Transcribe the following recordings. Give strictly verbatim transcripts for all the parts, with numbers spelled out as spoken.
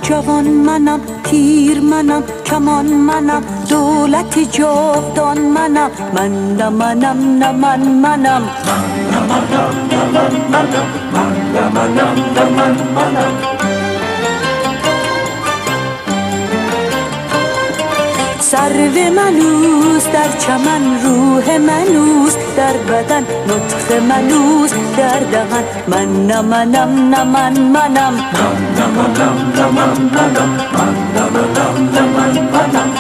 جوان منم، پیر منم، کمان منم، دولت جاودان منم. من نه منم نه من منم، من نه منم نه من منم، من نه منم نه من منم. سرو منوس در چمن، روح منوس در بدن، نطق منوس در دهن. من نه منم نه من منم، من نه منم نه من منم، من نه منم نه من منم.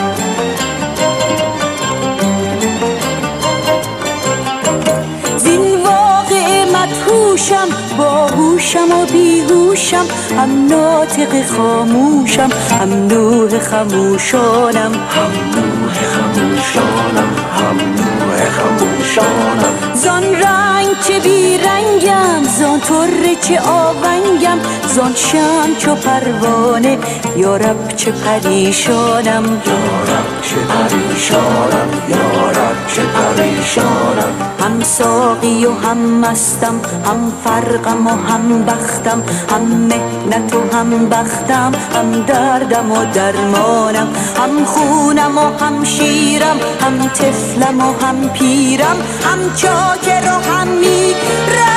زین واقع مدهوشم، باهوشم و بیهوشم، هم ناطق خاموشم، هم نوح خموشانم، هم نوح خموشانم، هم نوح خموشانم. زان رنگ چه بی رنگم، زان طره چه آونگم، زان شمع چو پروانه، یارب چه پریشانم، یارب چه پریشانم، یارب چه پریشانم. هم ساقی و هم مستم، هم فرقم و هم بختم، هم مهنت و هم بختم، هم دردم و درمانم. هم خونم و هم شیرم، هم طفلم و هم پیرم، هم چاکر و هم میرم.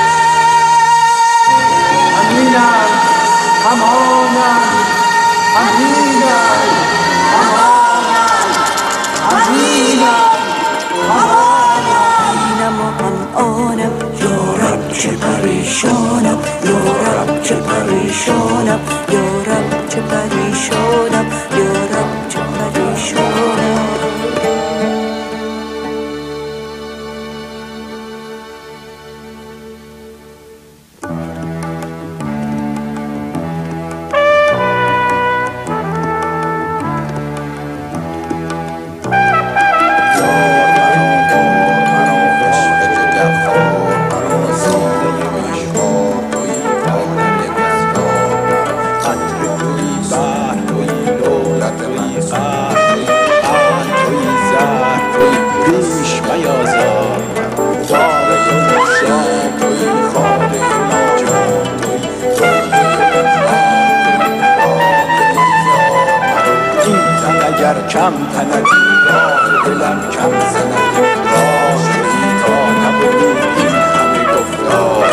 همینم همانم، همینم همانم، همینم همانم و هم آنم. یارب چه پریشانم، یارب چه پریشانم، یارب چه پریشانم، یارب چه پریشانم. کم تندی راه دلم کم زند، راه شدی تا نبودی این همه گفتار.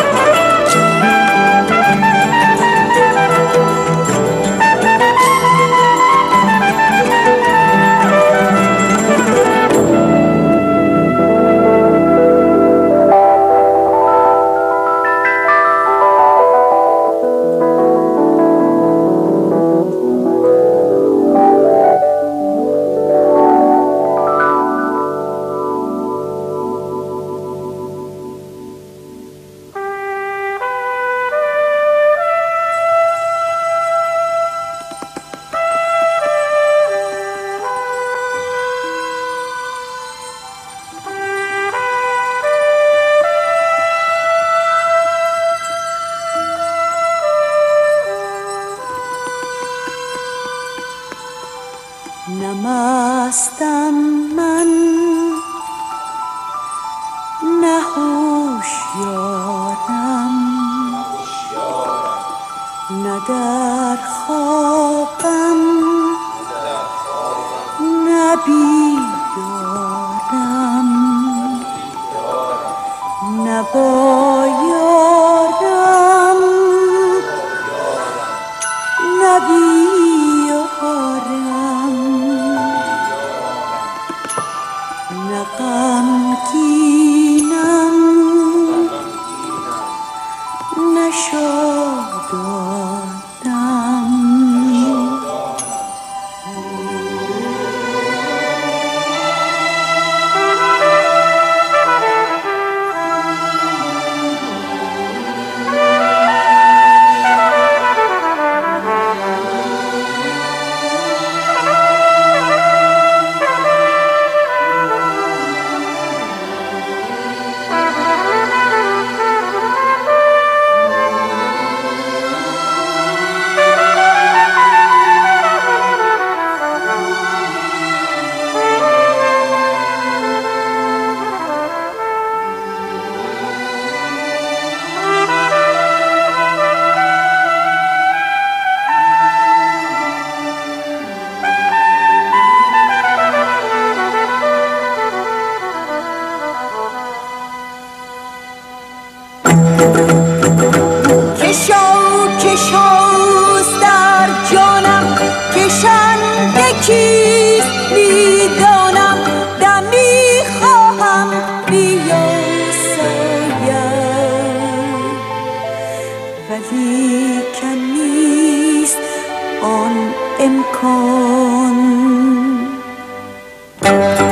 نمستم من، نه هوشیارم، نه در خوابم، نه بیدارم، نه با یارم، نه بیارم، نه غمگینم، نه شادانم. آن امکان.